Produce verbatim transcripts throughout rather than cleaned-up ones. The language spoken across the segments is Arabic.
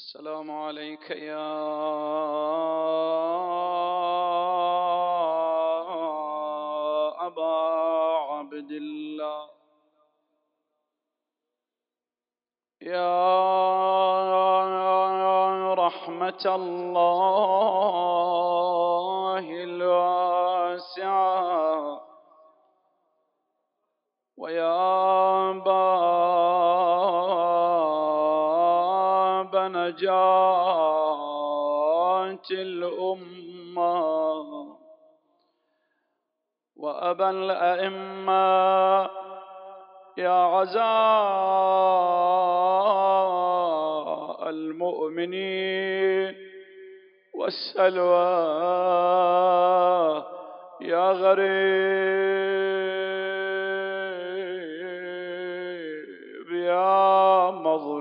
السلام عليك يا أبا عبد الله يا رحمة الله الواسعة ويا باب نجاة الأمة وأبا الأئمة يا عزاء المؤمنين والسلوى يا غريب يا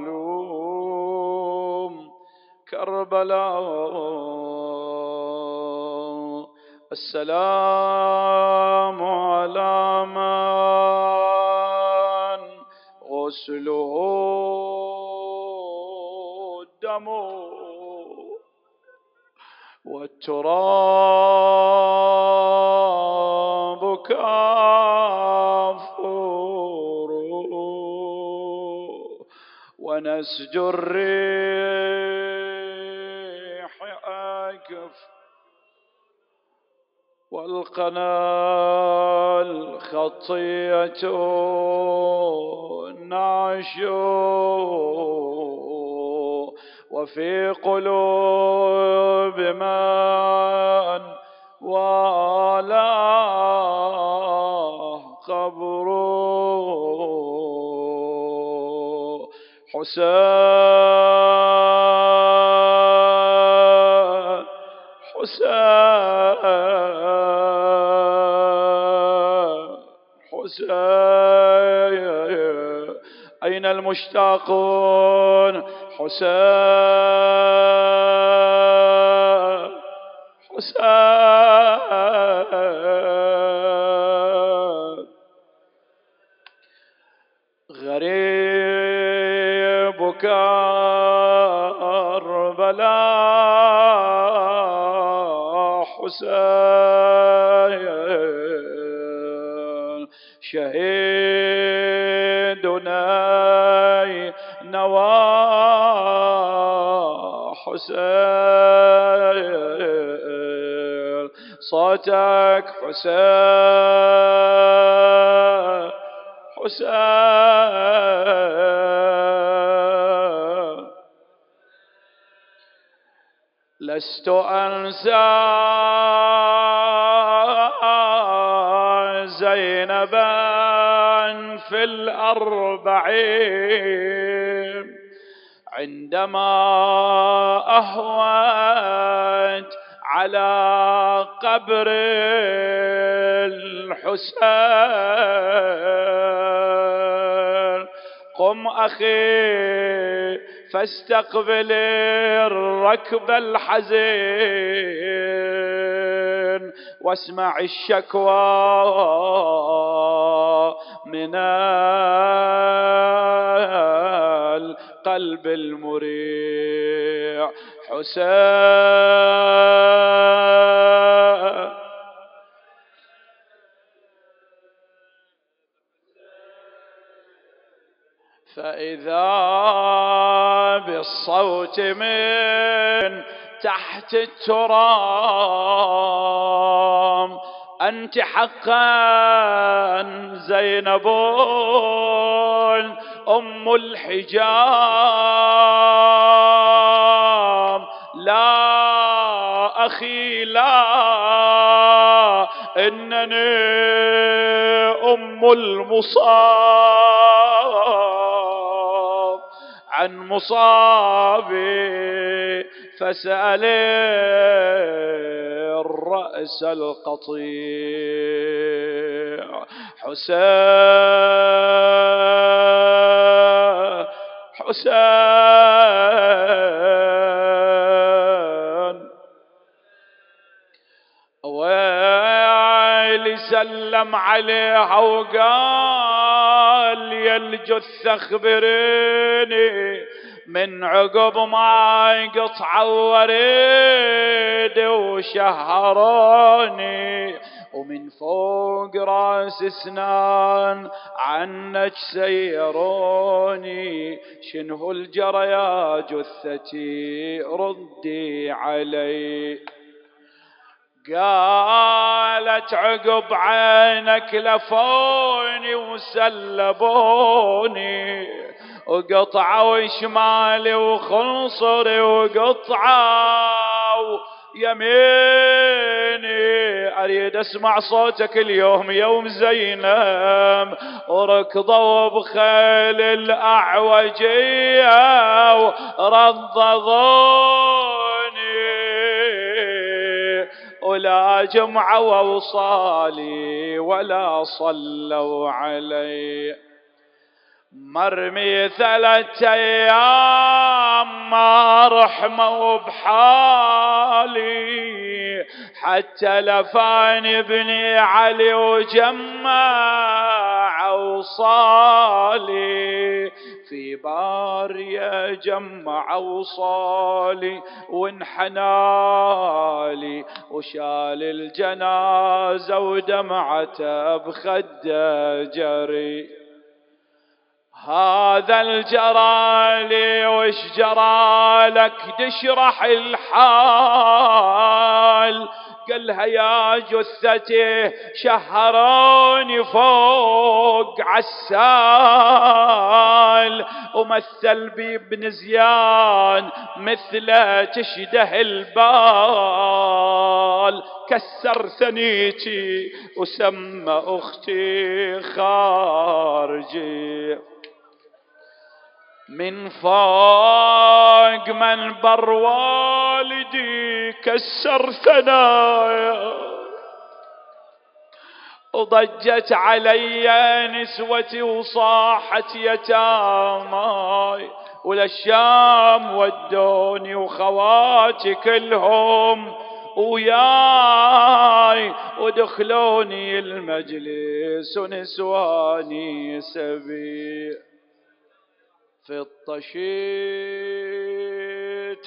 مظلوم كربلاء السلام على من غسله الدم والتراب كافور ونسج الريح أكف والقنا الخطية نعشو وفي قلوب من والاه قبر حسين حسين حسين أين المشتاقون حسين حسين غريب كربلاء حسين شهيدنا نوى حسين صوتك حسين حسين لست أنسى زينبا في الأربعين عندما أهوت على قبر الحسين قم أخي فاستقبل الركب الحزين واسمع الشكوى من القلب المريع حسين فإذا بالصوت من تحت التراب أنت حقا زينب أم الحجاب لا أخي لا إنني أم المصاب عن مصابي فسأل الرأس القطيع حسين حسين ويلي سلم عليها وقال يا الجثة اخبريني من عقب ما قطعوا وريد وشهروني، ومن فوق راس سنان عنك سيروني، شنو الجرى يا جثتي ردي علي. قالت عقب عينك لفوني وسلبوني، وقطعوا شمالي وخنصري وقطعوا يميني. اريد اسمع صوتك اليوم يوم زينب، وركضوا بخيل الاعوجيه ورضضوني، ولا جمعوا وصالي ولا صلوا علي. مرمي ثلاث ايام ما رحموا بحالي، حتى لفاني ابني علي وجمع اوصالي، في بارية جمع اوصالي وانحنالي، وشال الجنازة ودمعته بخده جري. هذا الجرالي وش جرالك تشرح الحال؟ قالها يا جثتي شهروني فوق عسال، ومثل بي ابن زيان مثله تشده البال، كسر ثنيتي وسمى اختي خارجي. من فوق منبر والدي كسر ثنايا، وضجت علي نسوتي وصاحت يتاماي، وللشام ودوني وخواتي كلهم وياي، ودخلوني المجلس ونسواني سبي. في الطشيت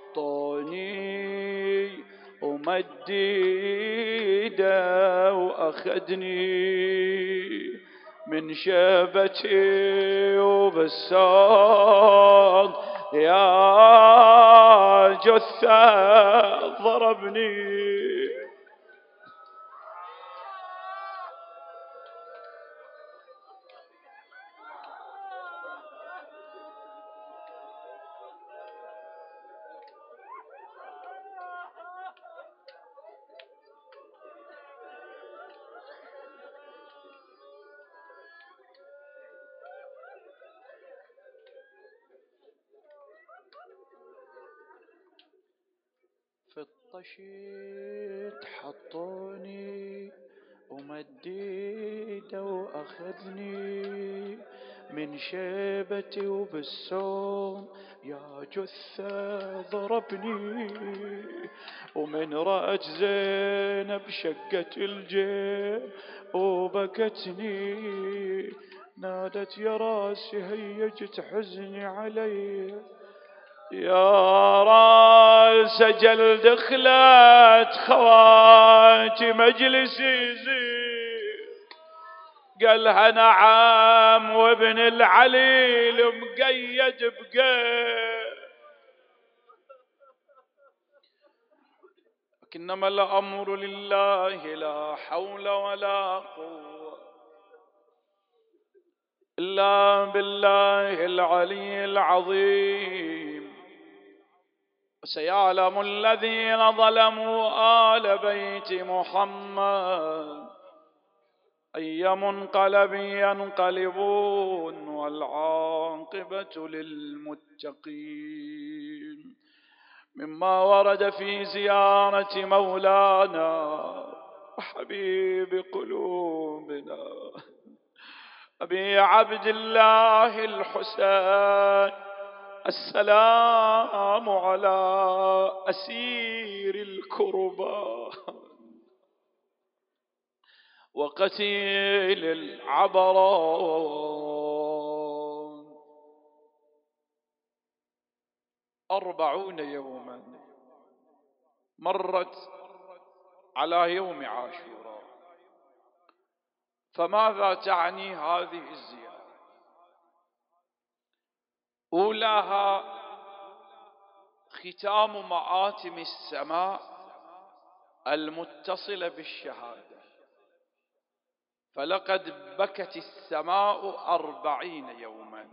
حطوني ومد ايده واخذني من شبتي وبالصوت يا جثة ضربني. في الطشيت حطوني ومديده واخذني من شيبتي وبالسوم يا جثة ضربني، ومن رأت زينب شقت الجيب وبكتني، نادت يا راسي هيجت حزني علي، يا راس جل دخلت خواتي مجلسي زين. قالها نعم وابن العليل مقيد بقيد، لكنما الأمر لله لا حول ولا قوة إلا بالله العلي العظيم. سيعلم الذين ظلموا آل بيت محمد أي منقلب ينقلبون، والعاقبة للمتقين. مما ورد في زيارة مولانا وحبيب قلوبنا أبي عبد الله الحسين السلام على أسير الكرباء وقتيل العبرات. أربعون يوما مرت على يوم عاشوراء. فماذا تعني هذه الزيارة؟ أولاها ختام مآتم السماء المتصلة بالشهادة، فلقد بكت السماء أربعين يوما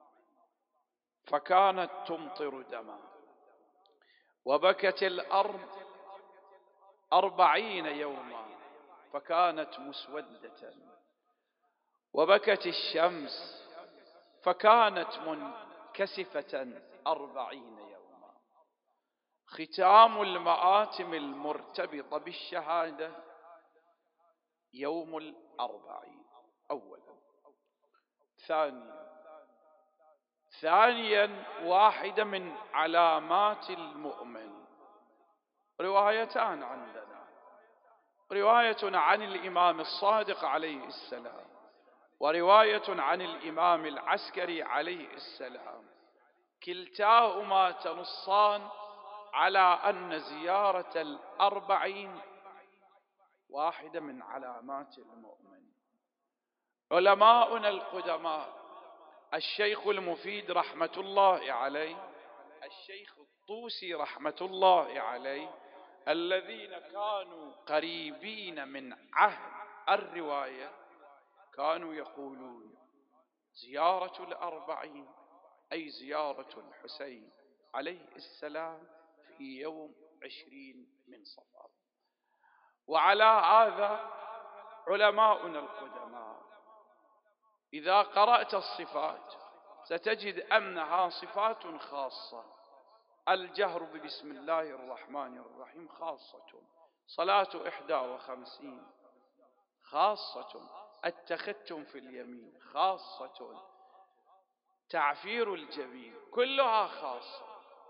فكانت تمطر دما، وبكت الأرض أربعين يوما فكانت مسودة، وبكت الشمس فكانت منكسفة أربعين يوما. ختام المآتم المرتبطة بالشهادة يوم الأربعين أولا. ثانيا ثانيا واحدة من علامات المؤمن، روايتان عندنا، رواية عن الإمام الصادق عليه السلام ورواية عن الإمام العسكري عليه السلام، كلتاهما تنصان على أن زيارة الأربعين واحدة من علامات المؤمن. علماؤنا القدماء الشيخ المفيد رحمة الله عليه، الشيخ الطوسي رحمة الله عليه، الذين كانوا قريبين من عهد الرواية، كانوا يقولون زيارة الأربعين أي زيارة الحسين عليه السلام في يوم عشرين من صفر. وعلى هذا علماؤنا القدماء إذا قرأت الصفات ستجد أنها صفات خاصة. الجهر ببسم الله الرحمن الرحيم خاصة، صلاة إحدى وخمسين خاصة، التختم في اليمين خاصة، تعفير الجبين كلها خاصة.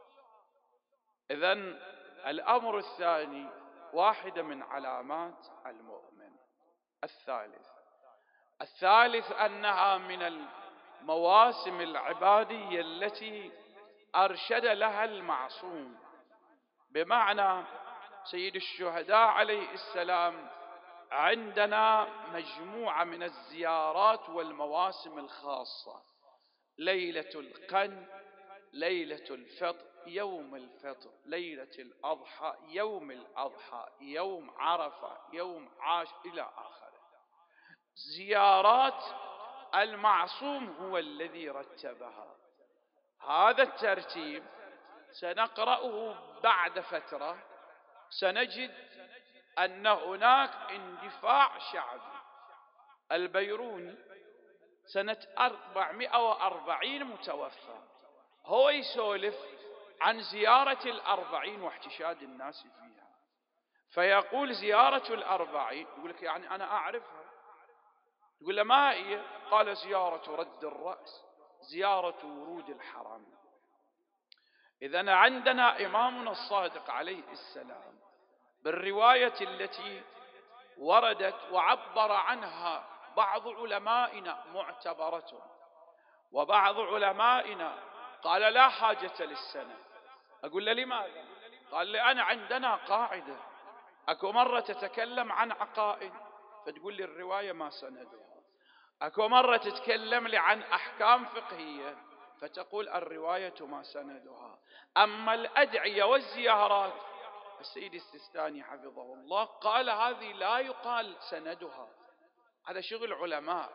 إذن الأمر الثاني واحدة من علامات المؤمن. الثالث الثالث أنها من المواسم العبادية التي أرشد لها المعصوم، بمعنى سيد الشهداء عليه السلام عندنا مجموعة من الزيارات والمواسم الخاصة: ليلة القن، ليلة الفطر، يوم الفطر، ليلة الأضحى، يوم الأضحى، يوم عرفة، يوم عاش إلى آخره. زيارات المعصوم هو الذي رتبها. هذا الترتيب سنقرأه بعد فترة، سنجد أن هناك اندفاع شعبي. البيروني سنة أربعمائة وأربعين متوفى، هو يسولف عن زيارة الأربعين واحتشاد الناس فيها، فيقول زيارة الأربعين، يقول لك يعني أنا أعرفها، يقول له ما هي؟ قال زيارة رد الرأس، زيارة ورود الحرم. إذن عندنا إمامنا الصادق عليه السلام بالرواية التي وردت وعبر عنها بعض علمائنا معتبرة، وبعض علمائنا قال لا حاجة للسنة. أقول له لماذا؟ قال لأن عندنا قاعدة، أكو مرة تتكلم عن عقائد فتقول لي الرواية ما سندها، أكو مرة تتكلم لي عن أحكام فقهية فتقول الرواية ما سندها. أما الأدعية والزيارات السيد السيستاني حفظه الله قال هذه لا يقال سندها، هذا شغل علماء.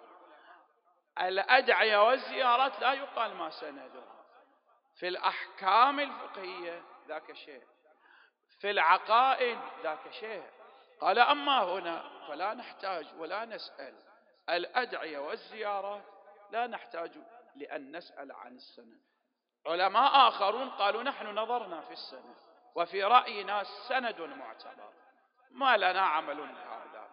الأدعية والزيارات لا يقال ما سندها. في الأحكام الفقهية ذاك شيء، في العقائد ذاك شيء. قال أما هنا فلا نحتاج ولا نسأل الأدعية والزيارات، لا نحتاج لأن نسأل عن السند. علماء آخرون قالوا نحن نظرنا في السند وفي رأينا سند معتبر، ما لنا عمل هذا.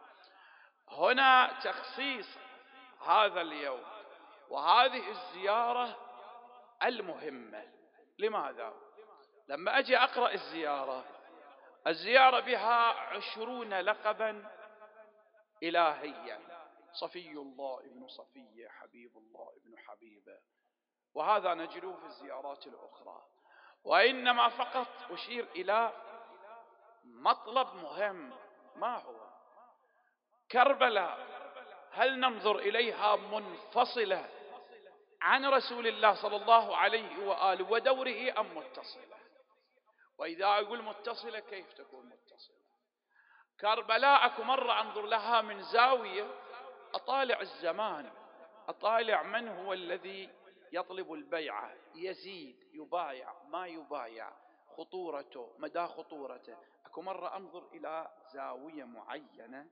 هنا تخصيص هذا اليوم وهذه الزيارة المهمة. لماذا؟ لما أجي أقرأ الزيارة، الزيارة بها عشرون لقبا إلهيا: صفي الله ابن صفية، حبيب الله ابن حبيبه، وهذا نجده في الزيارات الأخرى. وإنما فقط أشير إلى مطلب مهم. ما هو كربلاء؟ هل ننظر إليها منفصلة عن رسول الله صلى الله عليه وآله ودوره أم متصلة؟ وإذا أقول متصلة كيف تكون متصلة؟ كربلاء أكو مرة أنظر لها من زاوية، أطالع الزمان، أطالع من هو الذي يطلب البيعة، يزيد، يبايع، ما يبايع، خطورته، مدى خطورته. أكو مرة أنظر إلى زاوية معينة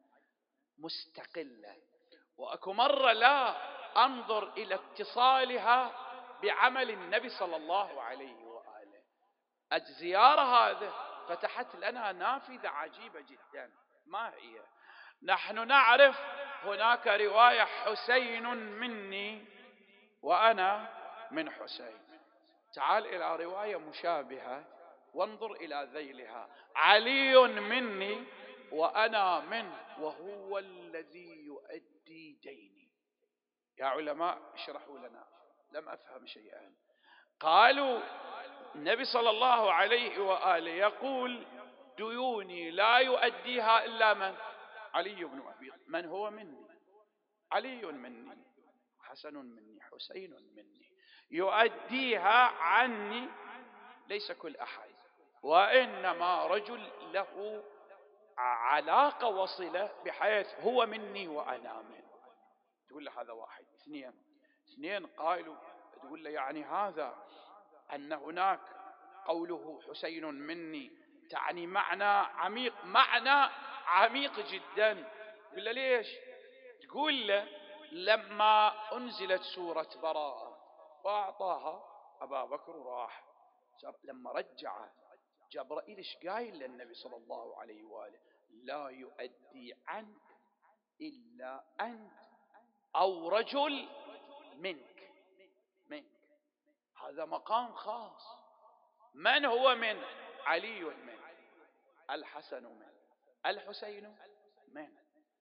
مستقلة، وأكو مرة لا أنظر إلى اتصالها بعمل النبي صلى الله عليه وآله. الزيارة هذا فتحت لنا نافذة عجيبة جدا. ما هي؟ نحن نعرف هناك رواية حسين مني وأنا من حسين. تعال إلى رواية مشابهة وانظر إلى ذيلها: علي مني وأنا منه وهو الذي يؤدي ديني. يا علماء اشرحوا لنا، لم أفهم شيئا. قالوا النبي صلى الله عليه وآله يقول: ديوني لا يؤديها إلا من؟ علي بن أبي. من هو مني؟ علي مني، حسن مني، حسين مني. يؤديها عني ليس كل أحد، وإنما رجل له علاقة وصلة بحيث هو مني وأنا منه. تقول له هذا واحد. اثنين اثنين قالوا تقول له يعني هذا أن هناك قوله حسين مني تعني معنى عميق، معنى عميق جدا. تقول له ليش؟ تقول له لما أنزلت سورة براءة وأعطاها أبا بكر وراح، لما رجع جبرائيل ايش قايل للنبي صلى الله عليه وآله؟ لا يؤدي عنك إلا أنت أو رجل منك. منك هذا مقام خاص. من هو من؟ علي من، الحسن من، الحسين من.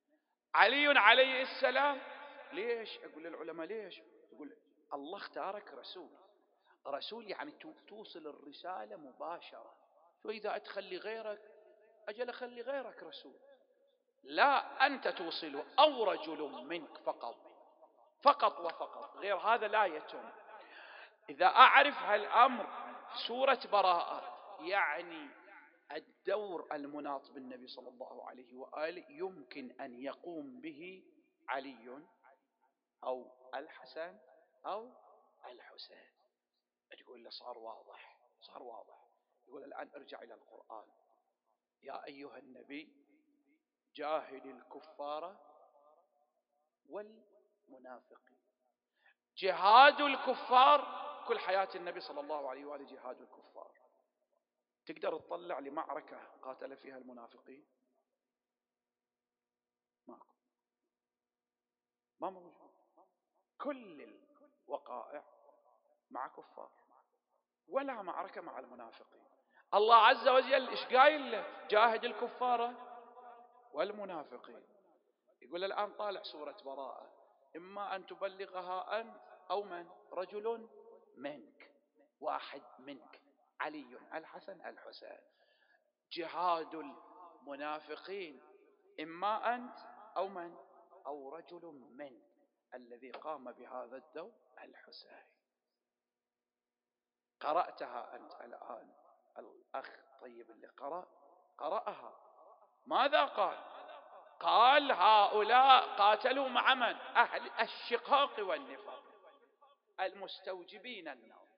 علي عليه السلام. ليش؟ أقول للعلماء ليش؟ يقول الله اختارك رسول. رسول يعني توصل الرسالة مباشرة. شو إذا أتخلي غيرك؟ أجل أخلي غيرك رسول. لا، أنت توصله أو رجل منك فقط، فقط وفقط، غير هذا لا يتم. إذا أعرف هالأمر في سورة براءة يعني الدور المناط بالنبي صلى الله عليه وآله يمكن أن يقوم به علي أو الحسن أو الحسين. تقول له صار واضح، صار واضح. يقول الآن ارجع إلى القرآن: يا أيها النبي جاهد الكفار والمنافقين. جهاد الكفار كل حياة النبي صلى الله عليه وآله جهاد الكفار. تقدر تطلع لمعركة قاتل فيها المنافقين؟ ما ما موجود. كل الوقائع مع كفار، ولا معركة مع المنافقين. الله عز وجل إيش قايل له؟ جاهد الكفار والمنافقين. يقول الآن طالع سورة براءة: إما أن تبلغها أنت أو من؟ رجل منك، واحد منك، علي، الحسن، الحسين. جهاد المنافقين إما أنت أو من؟ أو رجل من الذي قام بهذا الدور الحسين. قرأتها أنت الآن، الأخ طيب اللي قرأ قرأها، ماذا قال؟ قال هؤلاء قاتلوا مع من؟ أهل الشقاق والنفاق المستوجبين النار.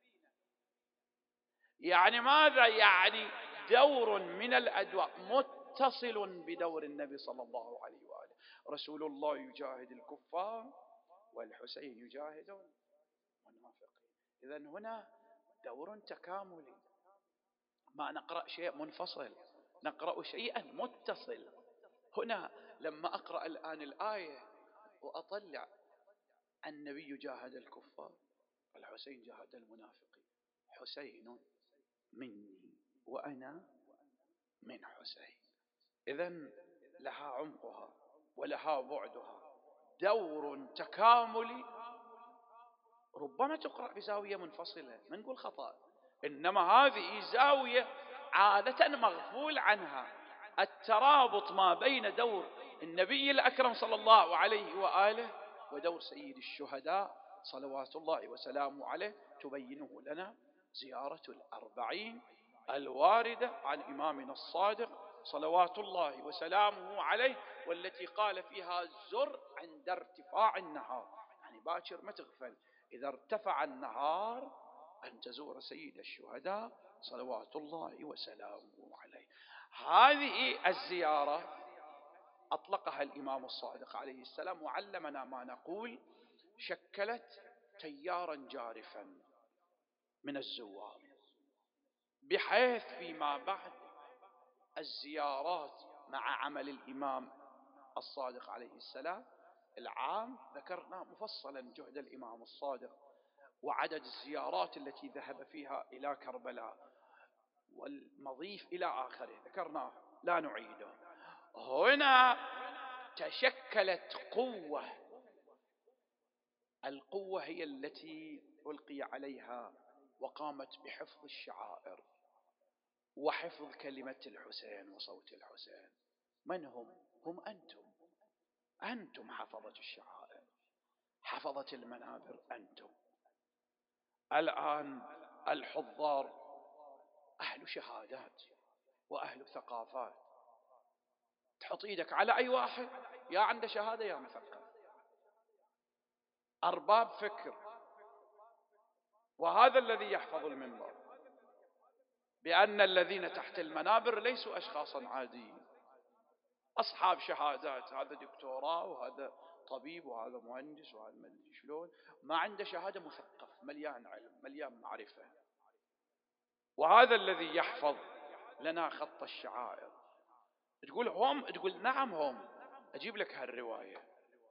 يعني ماذا؟ يعني دور من الأدوار متصل بدور النبي صلى الله عليه وآله. رسول الله يجاهد الكفار والحسين يجاهد المنافقين. إذن هنا دور تكاملي، ما نقرأ شيء منفصل، نقرأ شيئا متصل. هنا لما أقرأ الآن الآية وأطلع النبي جاهد الكفار، الحسين جاهد المنافقين، حسين مني وأنا من حسين. إذن لها عمقها ولها بعدها، دور تكاملي. ربما تقرأ بزاوية منفصلة، ما نقول خطأ، إنما هذه زاوية عادة مغفول عنها، الترابط ما بين دور النبي الأكرم صلى الله عليه وآله ودور سيد الشهداء صلوات الله وسلامه عليه، تبينه لنا زيارة الأربعين الواردة عن إمامنا الصادق صلوات الله وسلامه عليه، والتي قال فيها زر عند ارتفاع النهار، يعني باكر ما تغفل، إذا ارتفع النهار أن تزور سيد الشهداء صلوات الله وسلامه عليه. هذه الزيارة أطلقها الإمام الصادق عليه السلام وعلمنا ما نقول، شكلت تيارا جارفا من الزوار، بحيث فيما بعد الزيارات مع عمل الإمام الصادق عليه السلام العام ذكرنا مفصلا جهد الإمام الصادق وعدد الزيارات التي ذهب فيها إلى كربلاء والمضيف إلى آخره ذكرناه لا نعيده. هنا تشكلت قوة، القوة هي التي ألقي عليها وقامت بحفظ الشعائر وحفظ كلمة الحسين وصوت الحسين. من هم؟ هم أنتم، أنتم حفظة الشعائر، حفظة المنابر أنتم. الآن الحضار أهل شهادات وأهل ثقافات، تحط إيدك على أي واحد يا عنده شهادة يا مثقف، أرباب فكر. وهذا الذي يحفظ المنبر، بأن الذين تحت المنابر ليسوا أشخاصا عاديين، أصحاب شهادات، هذا دكتوراه وهذا طبيب وهذا مهندس وهذا مدري شلون، ما عنده شهادة، مثقف مليان علم مليان معرفة. وهذا الذي يحفظ لنا خط الشعائر. تقول هم، تقول نعم هم، أجيب لك هالرواية.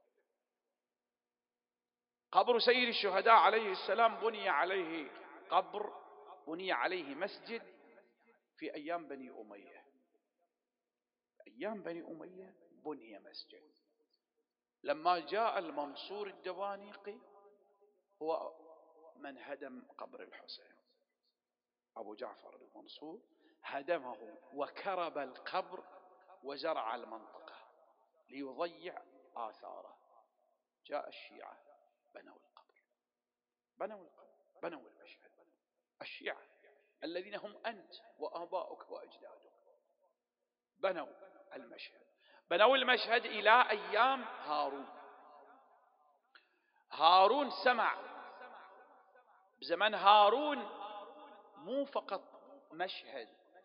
قبر سيد الشهداء عليه السلام بني عليه قبر، بني عليه مسجد في أيام بني أمية، أيام بني أمية بني مسجد. لما جاء المنصور الدوانيقي هو من هدم قبر الحسين، أبو جعفر المنصور هدمه وكرب القبر وزرع المنطقة ليضيع آثاره. جاء الشيعة بنوا القبر، بنوا القبر، بنوا المشهد. الشيعة الذين هم أنت وآباؤك وأجدادك بنوا المشهد، بنوا المشهد إلى أيام هارون. هارون سمع بزمن هارون مو فقط مشهد،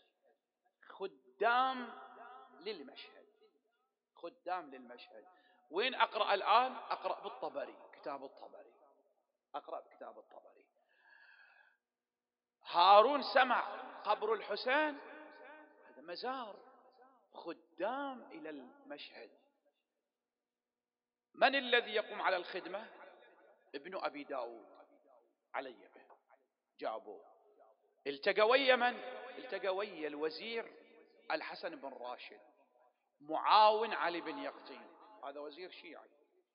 خدام للمشهد، خدام للمشهد. وين أقرأ الآن؟ أقرأ بالطبري، كتاب الطبري، أقرأ بكتاب الطبري. هارون سمع قبر الحسين هذا مزار، خدام إلى المشهد. من الذي يقوم على الخدمة؟ ابن أبي داود علي به، جابوه، التقى ويا من؟ التقى ويا الوزير الحسن بن راشد معاون علي بن يقطين، هذا وزير شيعي.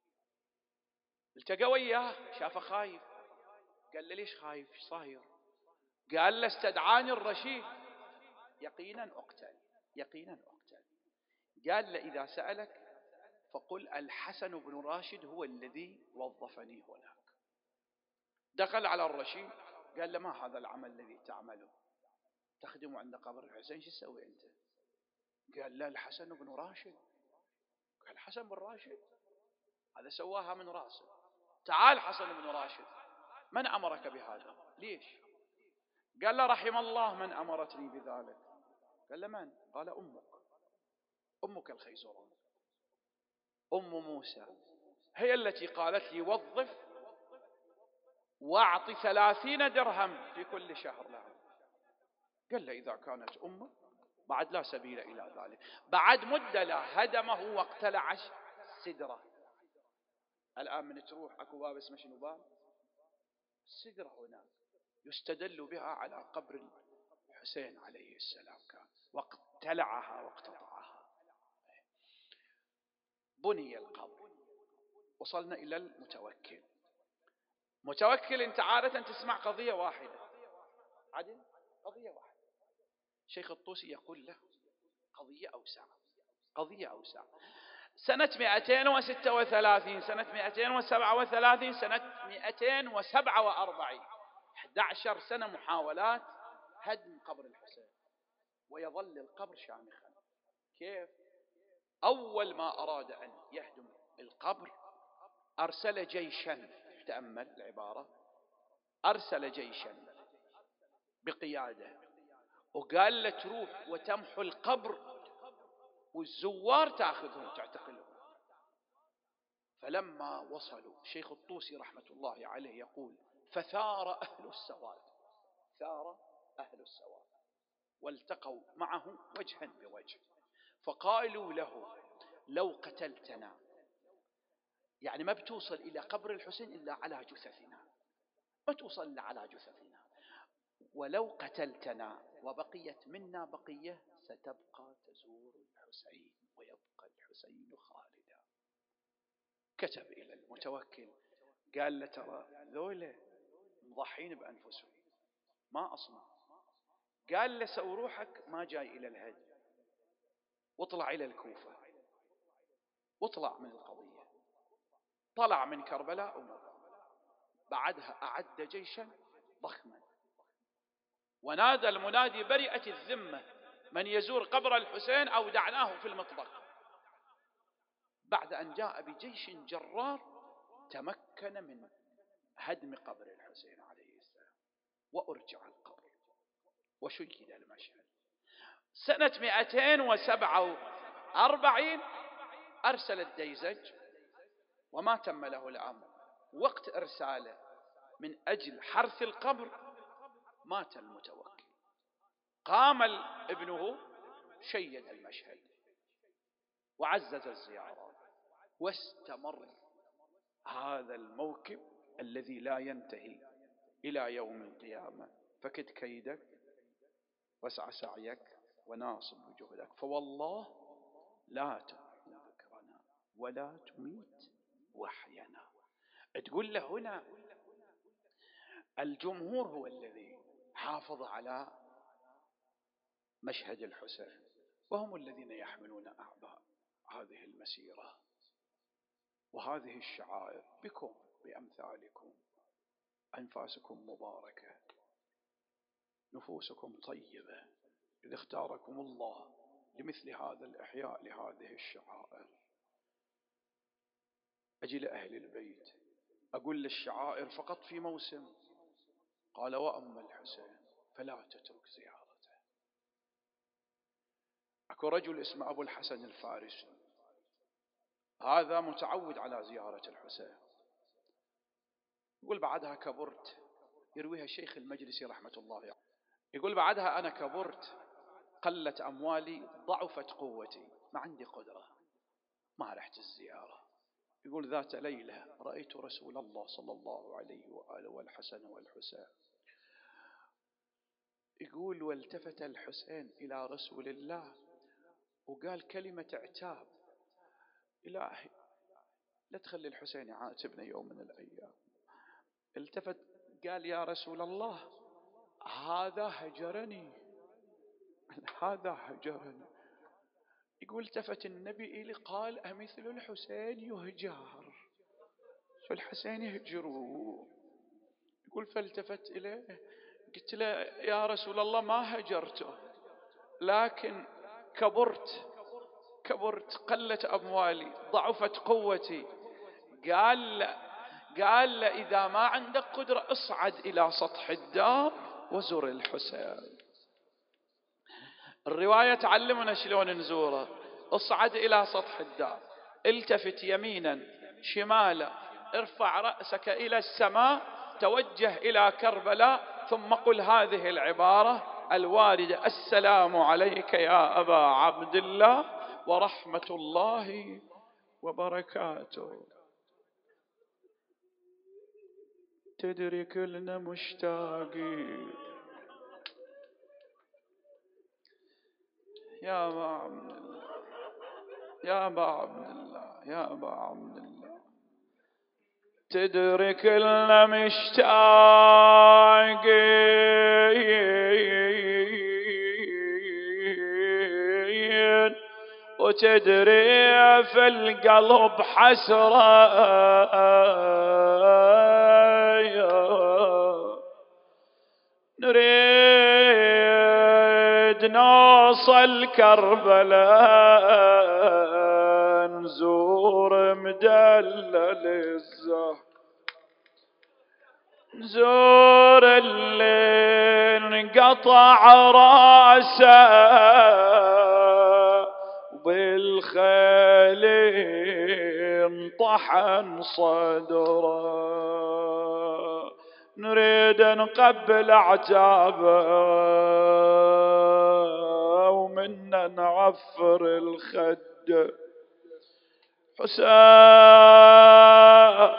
التقى وياه، شافه خايف، قال له ليش خايف؟ ايش صاير؟ قال له استدعاني الرشيد، يقينا اقتل، يقينا اقتل. قال له إذا سألك فقل الحسن بن راشد هو الذي وظفني هناك. دخل على الرشيد قال له ما هذا العمل الذي تعمله؟ تخدم عند قبر الحسين، شو تسوي أنت؟ قال له الحسن بن راشد. قال الحسن بن راشد هذا سواها من راسه. تعال حسن بن راشد، من أمرك بهذا؟ ليش؟ قال له رحم الله من أمرتني بذلك. قال له من؟ قال أمك، أمك الخيزران، أم موسى هي التي قالت لي وظف واعطي ثلاثين درهم في كل شهر له. قال له إذا كانت أمك بعد لا سبيل إلى ذلك. بعد مدة لا هدمه واقتلع السدرة. الآن من تروح أكو باب اسمه شنو باب؟ السدرة هناك يستدل بها على قبر الحسين عليه السلام، كان واقتلعها واقتطعها. بني القبر. وصلنا إلى المتوكل. متوكل أنت عادة تسمع قضية واحدة، عدل قضية واحدة. شيخ الطوسي يقول له قضية أوسع، قضية أوسع. سنة مئتين وستة وثلاثين، سنة مئتين وسبعة وثلاثين، سنة مئتين وسبعة وأربعين، أحد عشر سنة محاولات هدم قبر الحسين، ويظل القبر شامخا. كيف؟ أول ما أراد أن يهدم القبر أرسل جيشا، تأمل العبارة، أرسل جيشا بقيادة وقال له تروح وتمحو القبر والزوار تأخذهم تعتقلهم. فلما وصلوا، شيخ الطوسي رحمة الله عليه يقول فثار أهل السواد، ثار أهل السواد والتقوا معه وجها بوجه، فقالوا له لو قتلتنا، يعني ما بتوصل إلى قبر الحسين إلا على جثثنا، ما توصل إلا على جثثنا، ولو قتلتنا وبقيت منا بقية ستبقى تزور الحسين ويبقى الحسين خالدا. كتب إلى المتوكل قال له ترى ذولا مضحين بأنفسهم ما أصنع. قال له سو روحك ما جاي إلى الهدم، واطلع إلى الكوفة واطلع من القضية. طلع من كربلاء ومضى، بعدها أعد جيشا ضخما ونادى المنادي برئت الذمة، من يزور قبر الحسين أودعناه في المطبخ. بعد أن جاء بجيش جرار تمكن من هدم قبر الحسين عليه السلام وأرجع القبر وشيد المشهد. سنة مئتين وسبعة وأربعين أرسل الديزج وما تم له الأمر. وقت إرساله من أجل حرث القبر مات المتوكل، قام ابنه شيد المشهد وعزز الزيارات، واستمر هذا الموكب الذي لا ينتهي إلى يوم القيامة. فكد كيدك واسع سعيك وناصب جهدك، فوالله لا تمحو ذكرنا ولا تميت وحينا. تقول له هنا الجمهور هو الذي حافظ على مشهد الحسين، وهم الذين يحملون أعباء هذه المسيرة وهذه الشعائر. بكم بأمثالكم أنفاسكم مباركة، نفوسكم طيبة، إذ اختاركم الله لمثل هذا الإحياء لهذه الشعائر. أجي لأهل البيت أقول للشعائر فقط في موسم، قال وأما الحسين فلا تترك زيارته. أكو رجل اسمه أبو الحسن الفارسي، هذا متعود على زيارة الحسين، يقول بعدها كبرت، يرويها الشيخ المجلسي رحمة الله عليه، يقول بعدها أنا كبرت، قلت أموالي، ضعفت قوتي، ما عندي قدرة، ما رحت الزيارة. يقول ذات ليلة رأيت رسول الله صلى الله عليه وآله والحسن والحسين، يقول والتفت الحسين إلى رسول الله وقال كلمة عتاب، إلهي لا تخلي الحسين يعاتبنا يوم من الأيام. التفت قال يا رسول الله هذا هجرني، هذا هجرني. يقول التفت النبي إلي قال أمثل الحسين يهجر، شو الحسين يهجروه؟ يقول فالتفت إليه قلت له يا رسول الله ما هجرته، لكن كبرت كبرت قلت أموالي ضعفت قوتي. قال قال إذا ما عندك قدرة اصعد إلى سطح الدار وزر الحسين. الرواية تعلمنا شلون نزوره. اصعد إلى سطح الدار، التفت يمينا شمالا، ارفع رأسك إلى السماء، توجه إلى كربلاء، ثم قل هذه العبارة الواردة السلام عليك يا أبا عبد الله ورحمة الله وبركاته. تدري كلنا مشتاقين يا أبا عبد الله، يا أبا عبد الله، يا أبا عبد الله. تدري كلنا مشتاقين وتدري في القلب حسرة نريد نوصل كربلاء نزور مدلل الزهر نزور اللي انقطع راسه وبالخيل انطحن صدره نريد نقبل اعتابه ومنا نعفر الخد حسين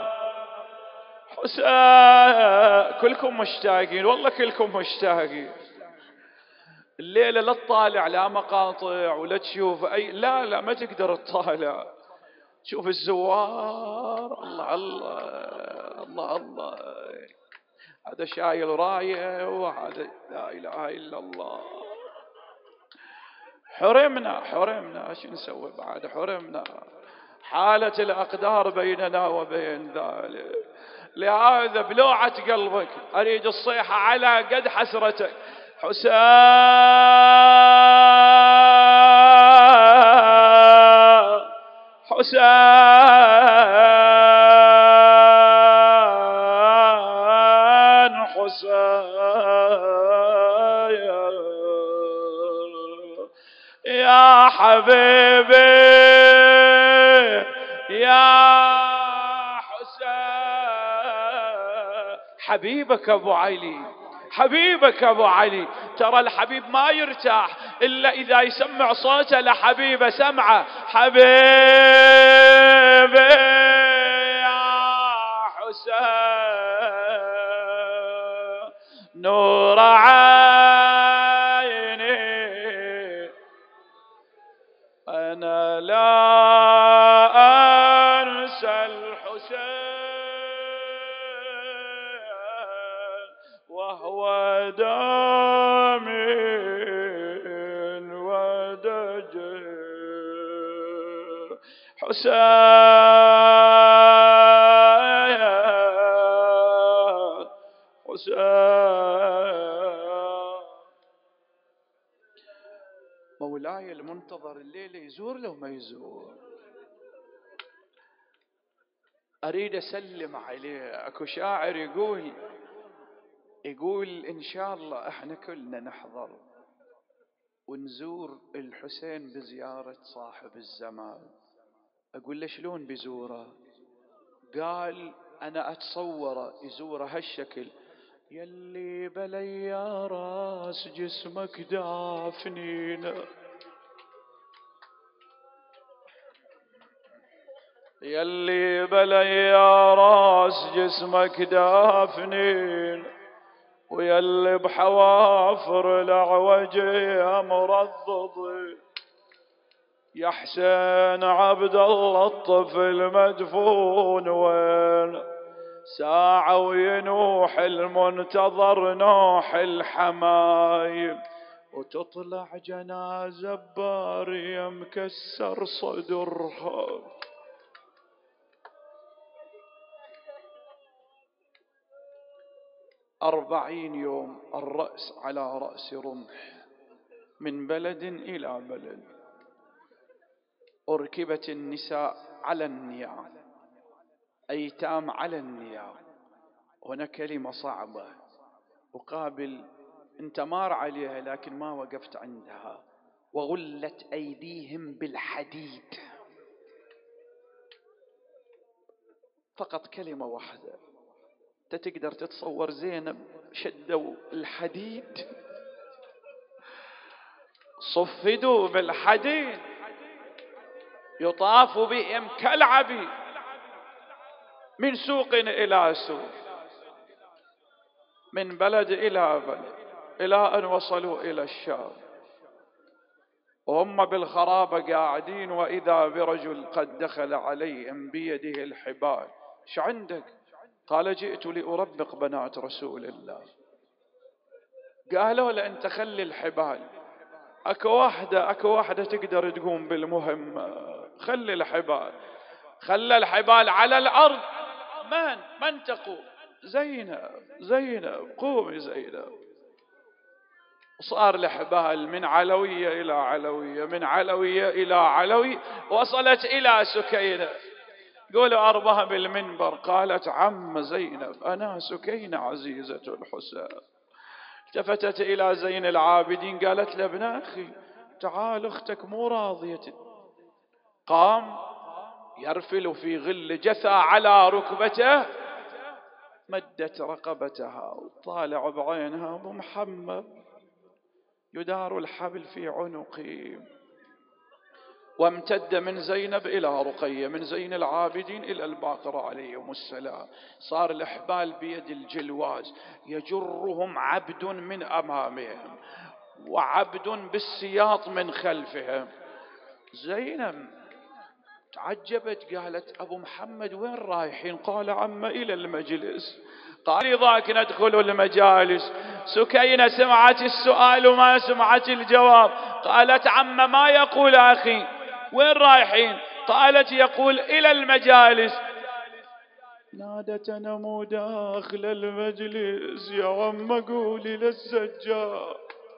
حسين كلكم مشتاقين والله كلكم مشتاقين الليلة لا تطالع لا مقاطع ولا تشوف أي لا لا ما تقدر تطالع تشوف الزوار الله الله الله الله هذا شايل راية وهذا لا إله إلا الله حرمنا حرمنا شو نسوي بعد حرمنا حالة الأقدار بيننا وبين ذلك لهذا بلوعة قلبك أريد الصيحة على قد حسرتك حسين حسين حسين يا حبيبي يا حسين حبيبك أبو علي حبيبك أبو علي ترى الحبيب ما يرتاح إلا إذا يسمع صوته لحبيبه سمعه حبيبي يا حسين نور عيني أنا لا أنسى الحسين وهو دامي ودجي حسين حسين مولاي المنتظر الليلة يزور لو ما يزور أريد أسلم عليه. أكو شاعر يقول يقول إن شاء الله إحنا كلنا نحضر ونزور الحسين بزيارة صاحب الزمان. أقول له شلون بزوره؟ قال أنا أتصوره يزوره هالشكل يلي بلي يا راس جسمك دافنين يلي بلي يا راس جسمك دافنين ويلي بحوافر الأعوجة مرضض يا حسين عبد الله الطفل مدفون وين ساعة وينوح المنتظر نوح الحمايم وتطلع جنازة بارية مكسر صدرها أربعين يوم الرأس على رأس رمح من بلد إلى بلد. أركبت النساء على النيام أيتام على النيام. هنا كلمة صعبة أقابل أنت مار عليها لكن ما وقفت عندها. وغلت أيديهم بالحديد. فقط كلمة واحدة. أنت تقدر تتصور زينب شدوا الحديد صفدوا بالحديد يطاف بهم كالعبيد من سوق إلى سوق من بلد إلى بلد إلى أن وصلوا إلى الشام وهم بالخرابة قاعدين وإذا برجل قد دخل عليهم بيده الحبال. شو عندك؟ قال جئت لأربق بنات رسول الله. قالوا له أنت خلي الحبال، أكو واحدة أكو واحدة تقدر تقوم بالمهمة، خلي الحبال. خلى الحبال على الأرض. من من تقوم؟ زينب. زينب قومي زينب. صار الحبال من علوية إلى علوية، من علوية إلى علوية، وصلت إلى سكينة. قولوا أربها بالمنبر، قالت عم زينب أنا سكينة عزيزة الحسين. التفتت إلى زين العابدين قالت له ابن أخي تعال أختك مو راضية. قام يرفل في غل، جثى على ركبته، مدت رقبتها وطالع بعينها أبو محمد يدار الحبل في عنقي. وامتد من زينب إلى رقية، من زين العابدين إلى الباقرة عليهم السلام. صار الإحبال بيد الجلواز، يجرهم عبد من أمامهم وعبد بالسياط من خلفهم. زينب تعجبت، قالت أبو محمد وين رايحين؟ قال عم إلى المجلس. قال ذاك ندخل المجالس. سكينة سمعت السؤال وما سمعت الجواب. قالت عم ما يقول أخي؟ وين رايحين؟ قالت يقول إلى المجالس. نادت أنا مو داخل المجلس يا عم، قولي للسجاد.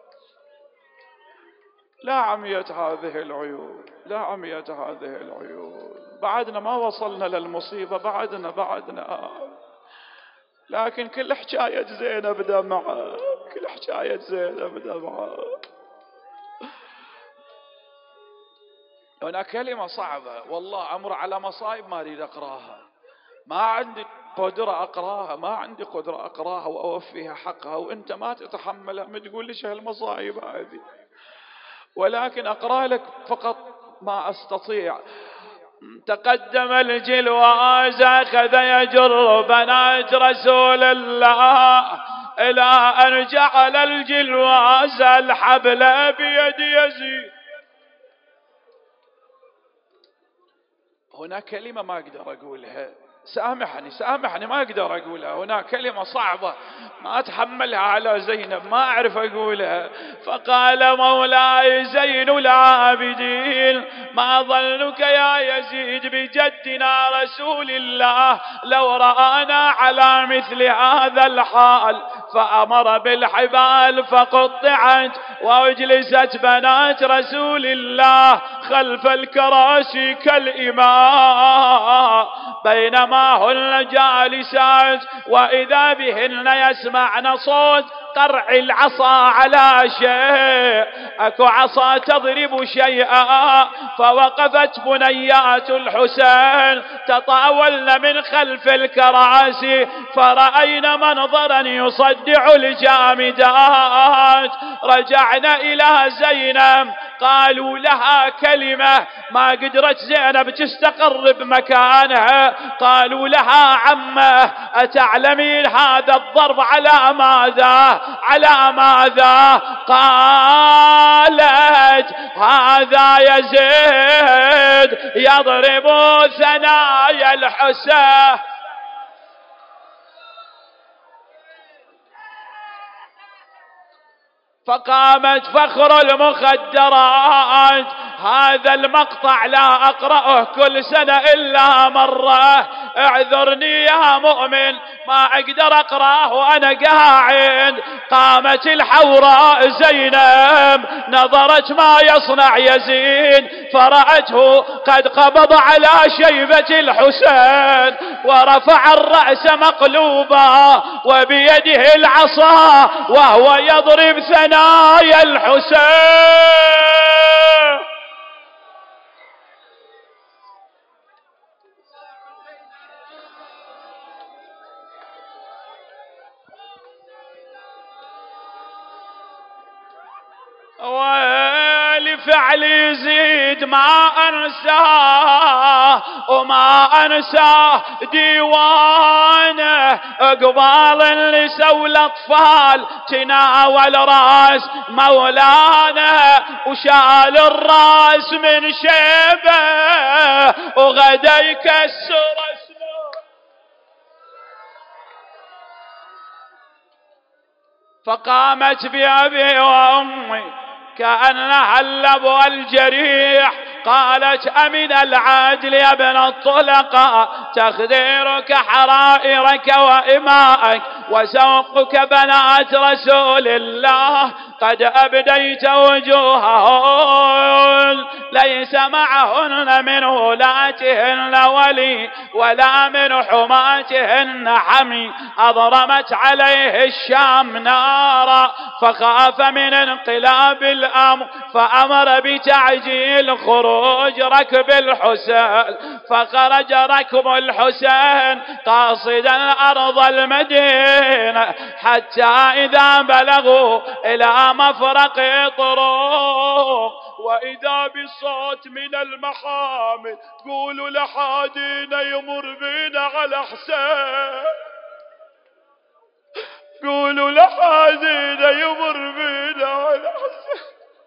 لا عميت هذه العيون، لا عميت هذه العيون. بعدنا ما وصلنا للمصيبة، بعدنا بعدنا لكن كل حكاية زينب دمعة، كل حكاية زينب دمعة. هنا كلمة صعبة والله، أمر على مصائب ما أريد أقراها، ما عندي قدرة أقراها، ما عندي قدرة أقراها وأوفيها حقها، وأنت ما تتحملها، ما تقول ليش هالمصائب هذه، ولكن أقرأ لك فقط ما أستطيع. تقدم الجلواز أخذ يجر بنات رسول الله إلى أن جعل الجلواز الحبل بيد يزيد. هنا كلمة ما أقدر أقولها، سامحني سامحني ما أقدر أقولها، هنا كلمة صعبة ما أتحملها على زينب، ما أعرف أقولها. فقال مولاي زين العابدين ما ظنك يا يزيد بجدنا رسول الله لو رآنا على مثل هذا الحال. فأمر بالحبال فقطعت وأجلست بنات رسول الله خلف الكراسي كالإمام، بينما هن جالسات وإذا بهن يسمعن صوت قرع العصا على شيء، أكو عصا تضرب شيئا. فوقفت بنيات الحسين تطاولن من خلف الكراسي فرأين منظرا يصدع الجامدات. رجعن إلى زينب قالوا لها كلمة ما قدرت زينب تستقر بمكانها. قالوا لها عمه أتعلمين هذا الضرب على ماذا؟ على ماذا؟ قالت هذا يزيد يضرب ثنايا الحسين. فقامت فخر المخدرات. هذا المقطع لا أقرأه كل سنة إلا مرة، اعذرني يا مؤمن ما أقدر أقرأه وأنا قاعد. قامت الحوراء زينب نظرت ما يصنع يزيد فرأته قد قبض على شيبة الحسين ورفع الرأس مقلوبا وبيده العصا وهو يضرب ثنايا الحسين. ولفعل يزيد ما أنساه وما أنساه ديوانه. قبال اللي سوى الأطفال تناول راس مولانا وشال الراس من شيبه وغدا يكسر اسمه. فقامت بأبي وأمي كأنها اللبو الجريح، قالت أمن العدل يا ابن الطلقاء تخديرك حرائرك وإماءك وسوقك بنات رسول الله قد أبديت وجوههن، ليس معهن من ولاتهن ولي ولا من حماتهن حمي، أضرمت عليه الشام نارا فخاف من انقلاب الأمر فأمر بتعجيل خروج ركب الحسين، فخرج ركب الحسين قاصدا أرض المدينة حتى إذا بلغوا إلى مفرق طرق وإذا بصوت من المحامل قولوا لحادينا يمر بينا على حسين، قولوا لحادينا يمر بينا على حسين.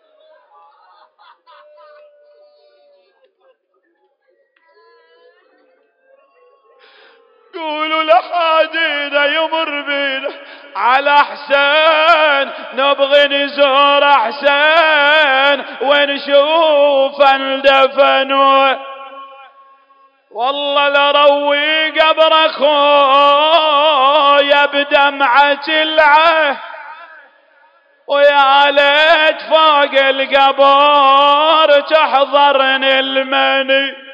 قولوا لحادينا يمر بينا على حسين، نبغي نزور حسين ونشوف اندفن، والله لروي قبر اخويا بدمعة العهد، ويا ليت فوق القبر تحضرني المني.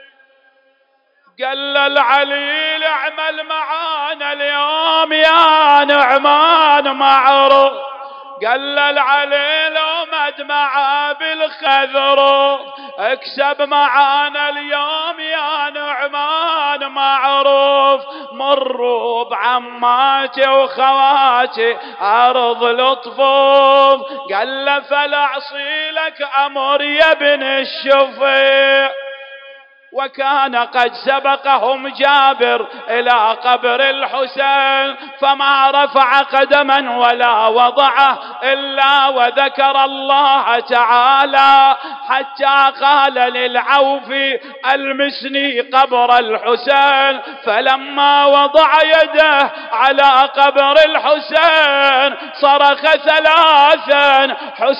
قال العليل اعمل معانا اليوم يا نعمان معروف، قال العليل ومدمع بالخذر اكسب معانا اليوم يا نعمان معروف، مروا بعماتي وخواتي ارض الطفوف، قال فلاعصي لك امر يا ابن الشفيع. وكان قد سبقهم جابر إلى قبر الحسين فما رفع قدما ولا وضعه إلا وذكر الله تعالى، حتى قال للعوفي المسني قبر الحسين، فلما وضع يده على قبر الحسين صرخ ثلاثا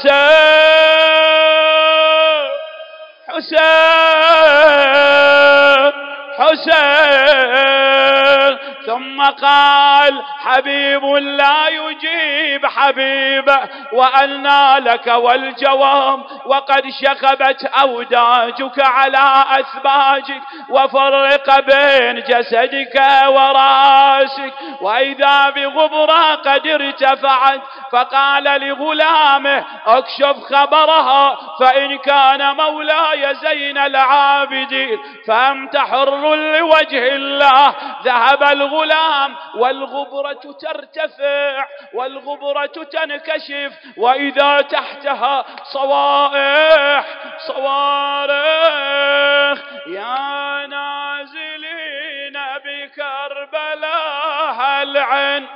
حسين حسين حسين، ثم قال حبيب لا يجيب حبيبه وأنى لك والجواب، وقد شخبت أوداجك على أثباجك وفرق بين جسدك وراسك، وإذا بغبرة قد ارتفعت، فقال لغلامه اكشف خبرها فإن كان مولاي زين العابدين فأنت حر لوجه الله. ذهب الغلام والغبرة ترتفع والغبرة تنكشف، وإذا تحتها صوائح صواريخ يا نازلين بكربلاء هل عن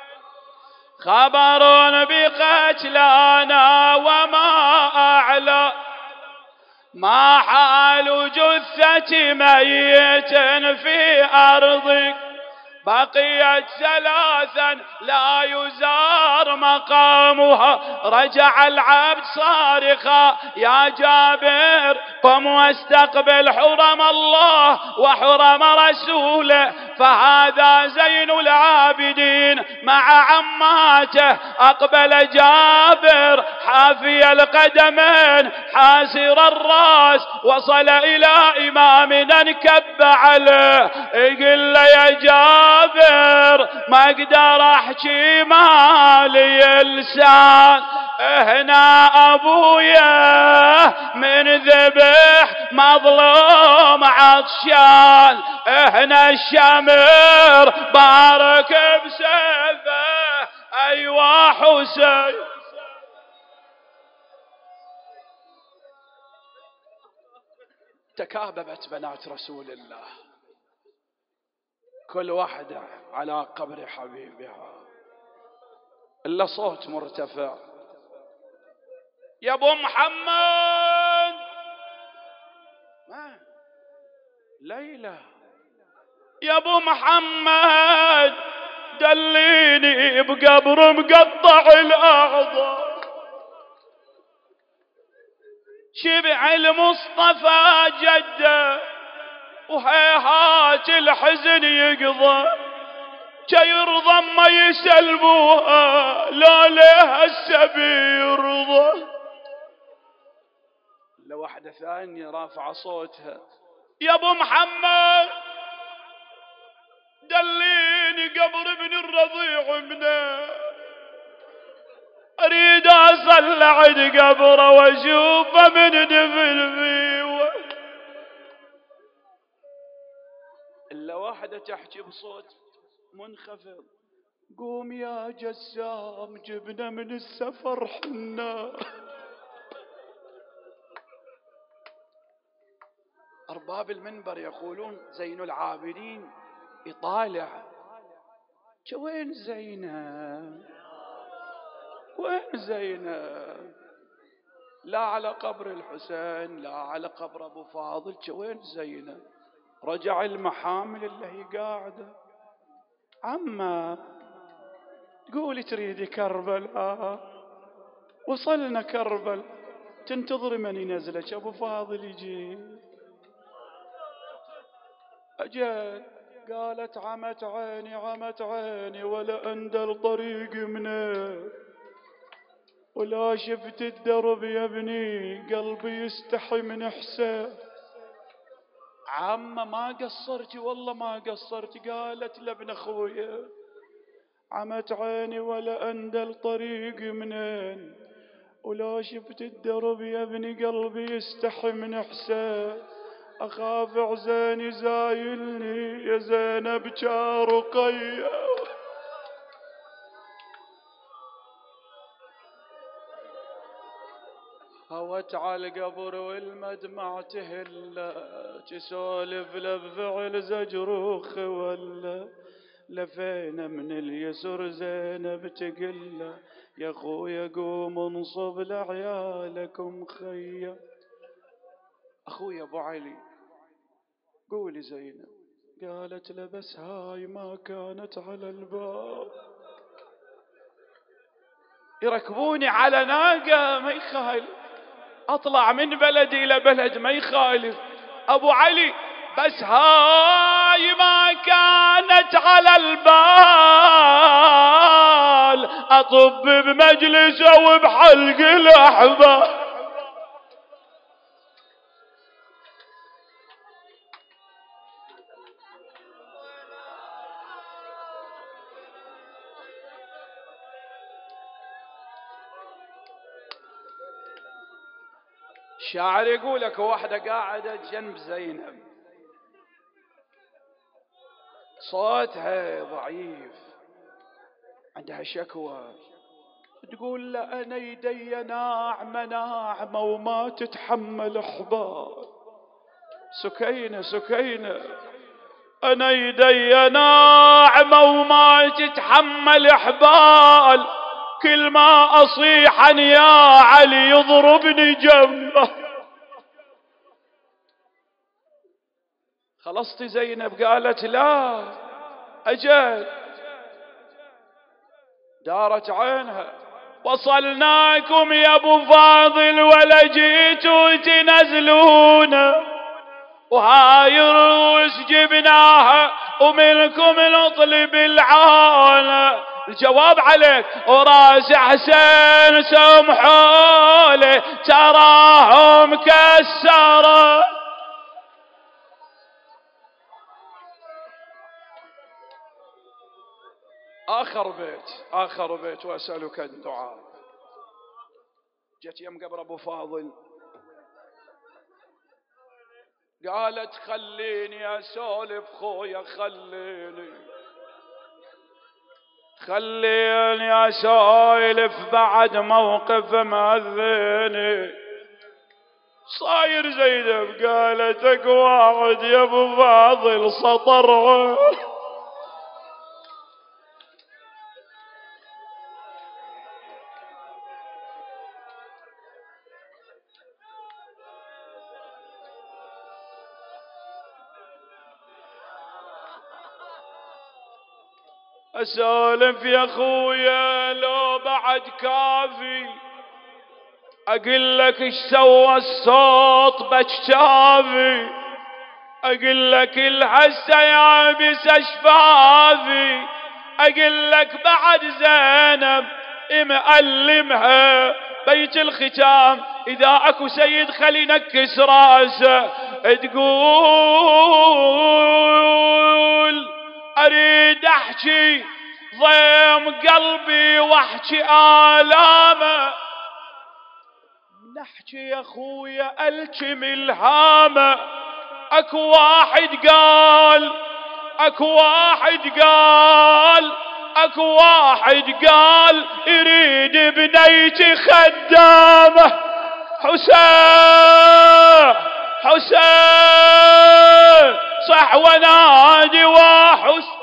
خبر بقتلانا وما أعلى، ما حال جثة ميت في أرضك بقيت ثلاثا لا يزار مقامها. رجع العبد صارخا يا جابر قم واستقبل حرم الله وحرم رسوله، فهذا زين العابدين مع عماته. أقبل جابر حافي القدمين حاسر الراس، وصل إلى إمامنا انكب عليه يقول له يا جابر ما اقدر احكي مالي لسان، هنا ابويا من ذبح مظلوم عطشان، هنا الشمر بارك بسيفه ايوا حسين. تكاببت بنات رسول الله كل واحدة على قبر حبيبها إلا صوت مرتفع يا ابو محمد ما ليلى يا ابو محمد دليني بقبر مقطع قطع الأعضاء. شبع المصطفى جده وهيهات الحزن يقضى، جا يرضى ما يسلبوها لا لها السبي يرضى. لو واحدة ثانية رافعة صوتها: يا ابو محمد دليني قبر ابن الرضيع منه، اريد اصل عند قبره واشوفه من دفن فيه. الا واحدة تحكي بصوت منخفض: قوم يا جسام جبنا من السفر حنا. أرباب المنبر يقولون زين العابدين يطالع: وين زينب؟ وين زينب؟ لا على قبر الحسين لا على قبر أبو فاضل، وين زينب؟ رجع المحامل اللي هي قاعدة: عما تقولي تريدي كربلاء، وصلنا كربل، تنتظري من ينزلك أبو فاضل يجي. أجل قالت: عمت عيني عمت عيني ولا أندل طريق منه، ولا شفت الدرب يا ابني قلبي يستحي من حسين. عمه ما قصرتي والله ما قصرتي. قالت لابن أخويا: عمت عيني ولا أندل طريق منين، ولا شفت الدرب يا ابني قلبي يستحي من حسين، أخاف عزيني زايلني يا زينب شارقية. هوت على القبر والمدمع تهلا، تسولف لبفعل زجروخ ولا، لفينا من اليسر زينب تقله: يا خويا قوم انصب لعيالكم خيا. أخويا أبو علي قولي زينب. قالت له: بس هاي ما كانت على الباب، يركبوني على ناقة ما يخالف، أطلع من بلدي إلى بلد ما يخالف. أبو علي: بس هاي ما كانت على البال، أطب بمجلسه وبحلق الأحباب. الشاعر يقول لك واحدة قاعدة جنب زينب صوتها ضعيف عندها شكوى، تقول له: أنا يدي ناعمة ناعمة وما تتحمل حبال. سكينة سكينة، أنا يدي ناعمة وما تتحمل حبال، كل ما أصيح يا علي يضربني جنبه. خلصت زينب؟ قالت: لا. أجل دارت عينها: وصلناكم يا ابو فاضل ولا جيتوا تنزلون، وهاي الروس جبناها ومنكم نطلب العانة. الجواب عليك: وراس حسين سمحولي تراهم كسرة. آخر بيت آخر بيت وأسألك الدعاء. جت يم قبر أبو فاضل قالت: خليني أسولف خويا، خليني خليني أسولف بعد موقف مأذيني. صاير زينب؟ قالت: اقعد يا أبو فاضل سطر. اسولف يا اخويا لو بعد كافي، اقول لك ايش سوى الصوت بجتافي، اقول لك الحسه يابس اشفافي، اقول لك بعد زينب مألمها بيت الختام، اذا اكو سيد خلي نكس راسه، تقول اريد احكي ضيم قلبي واحكي آلامه، نحكي يا اخويا الكم الهامه، اكو واحد قال اكو واحد قال اكو واحد قال يريد بنيتي خدامه، حسين حسين صح ونادي وحسين